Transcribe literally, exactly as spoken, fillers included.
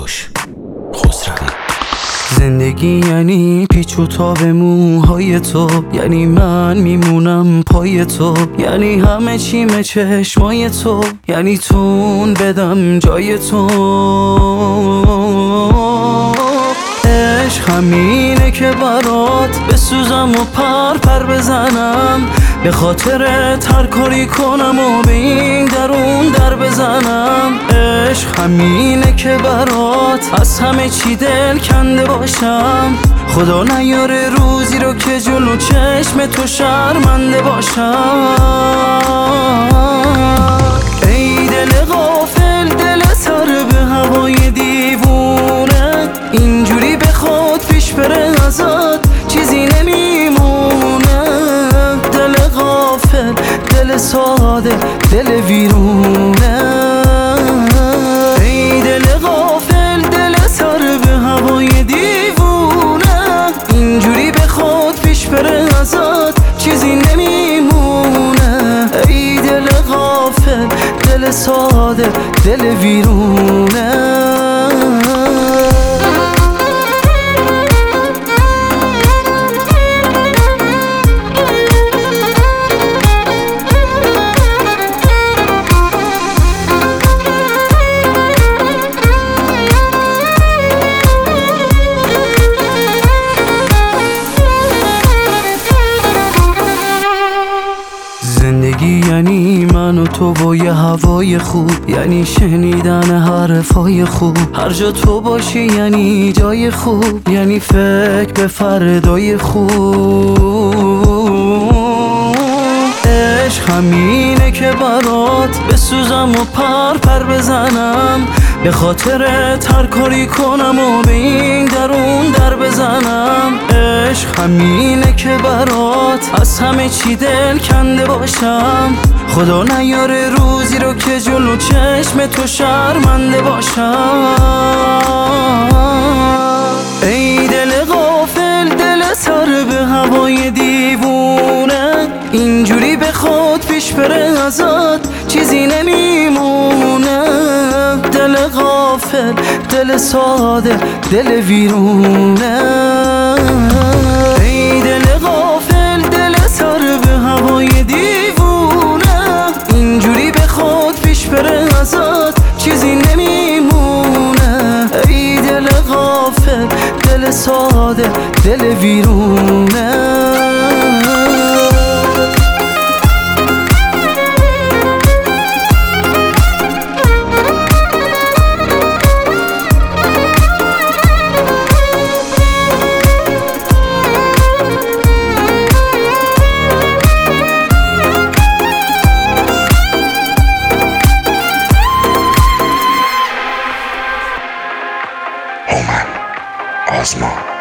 کوروش خسروی. زندگی یعنی پیچ و تاب موهای تو، یعنی من میمونم پای تو، یعنی همه چیمه چشمای تو، یعنی تون بدم جای تو. عشق همینه که برات بسوزم و پر پر بزنم، به خاطرت هر کاری کنم و به این درون در بزنم. عشق همینه که برات از همه چی دل کنده باشم، خدا نیاره روزی رو که جلو چشم تو شرمنده باشم. ای دل غافل، دل سر به هوای دیوونه، اینجوری به خود پیش بره ازت چیزی نمیمونه. دل غافل، دل ساده، دل ویرونه. ای دل غافل، دل سر به هوای دیوونه، اینجوری به خود پیش بره ازت چیزی نمیمونه. ای دل غافل، دل ساده، دل ویرونه. زندگی یعنی من و تو با یه هوای خوب، یعنی شنیدن حرفای خوب. هر جا تو باشی یعنی جای خوب، یعنی فکر به فردای خوب. عشق همینه که برات بسوزم و پر پر بزنم، به خاطرت هر کاری کنم و به این درون در بزنم. عشق همینه که برات از همه چی دل کنده باشم، خدا نیاره روزی رو که جلو چشم تو شرمنده باشم. ای دل غافل، دل سر به هوای دیوونه، اینجوری به خود پیش بره ازت چیزی نمیمونه. دل غافل، دل ساده، دل ویرونه. ای دل غافل، دل سر به هوای دیوونه، اینجوری به خود پیش بره ازت چیزی نمیمونه. ای دل غافل، دل ساده، دل ویرونه. هومن آزما.